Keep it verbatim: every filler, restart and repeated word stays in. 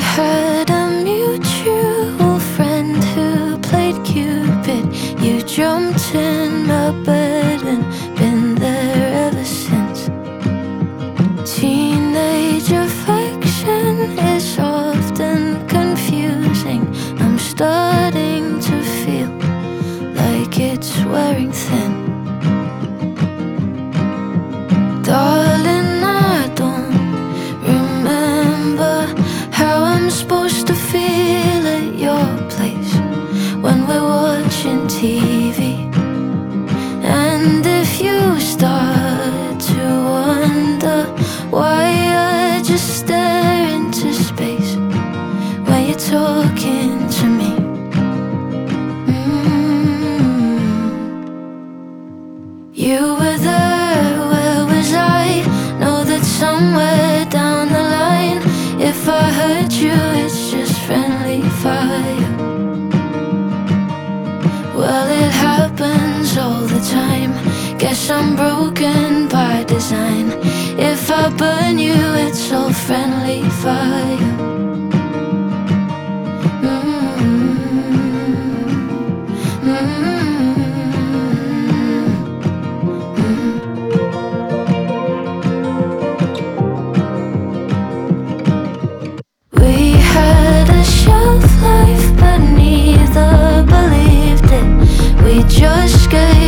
had a mutual friend who played Cupid. You jumped in my bed and been there ever since. Teenage affection is often confusing. I'm starting to feel like it's wearing thin. Darling, I don't remember how I'm supposed to feel at your place when we're watching T V. And if you start to wonder why I just stare into space when you're talking to me, mm-hmm. You were there, where was I? Know that somewhere down the line, if I hurt you, it's just friendly fire. Well, it happens all the time. Guess I'm broken by design. If I burn you, it's all friendly fire. Mm-hmm. Mm-hmm. We had a shelf life, but neither believed it. We just gave